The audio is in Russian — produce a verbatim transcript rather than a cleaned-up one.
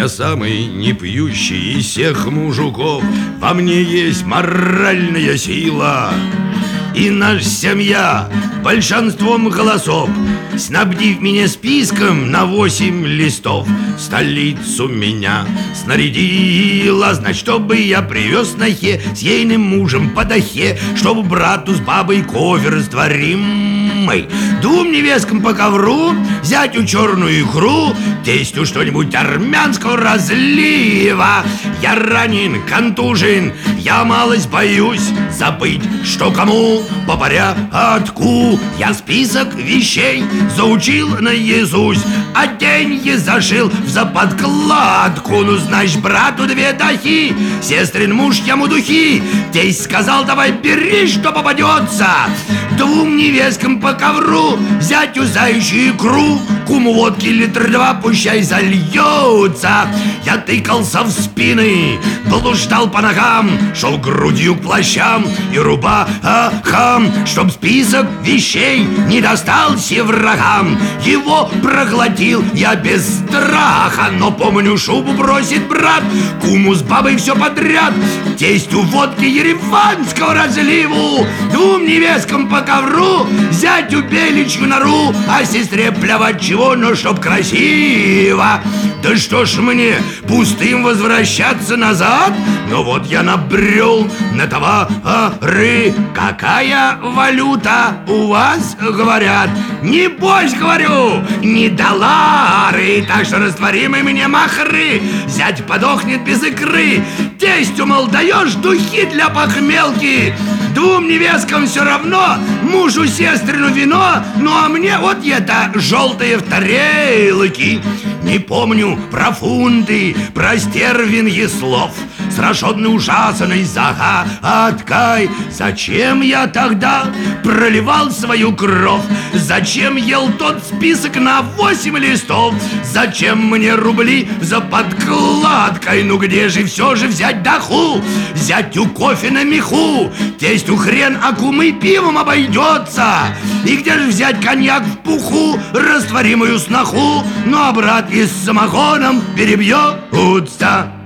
Я самый непьющий из всех мужиков. Во мне есть моральная сила. И наша семья большинством голосов, снабдив меня списком на восемь листов, столицу меня снарядила, значит, чтобы я привез на хе с ейным мужем по дахе, чтобы брату с бабой кофе растворимый, двум невесткам по ковру, зятю черную икру, тестю что-нибудь армянского разлива. Я ранен, контужен, я малость боюсь забыть, что кому по порядку. Я список вещей заучил наизусть, а деньги зашил в заподкладку. Ну, значит, брату две дахи, сестрин муж ему духи. Тесть сказал, давай бери, что попадется. Двум невесткам по ковру, зятю заячью икру, куму водки литр два, пущай зальется. Я тыкался в спины, блуждал по ногам, шел грудью к плащам и рубахам, чтоб список вещей не достался врагам. Его проглотил я без страха, но помню, шубу бросит брат, куму с бабой все подряд, тестю водки ереванского разливу, двум невесткам по ковру, зятю беличью нору, а сестре плевать чего, но чтоб красиво. Да что ж мне пустым возвращаться назад? Но вот я набрел на товары. Какая валюта у вас, говорят? Небось, говорю, не доллары. Так что растворимы мне махры. Зять подохнет без икры. Тестю, мол, даешь духи для похмелки. Двум невесткам все равно, мужу сестрину вино, ну а мне вот это желтые в тарелки. Не помню про фунты, про стервенье слов, сраженный ужасной загадкой. Зачем я тогда проливал свою кровь? Зачем ел тот список на восемь листов? Зачем мне рубли за подкладкой? Ну где же все же взять даху? Зятю кофе на меху, тестю хрен, а кумы пивом обойдется. И где же взять коньяк в пуху, растворимую сноху? Ну а брат и с самогоном перебьется.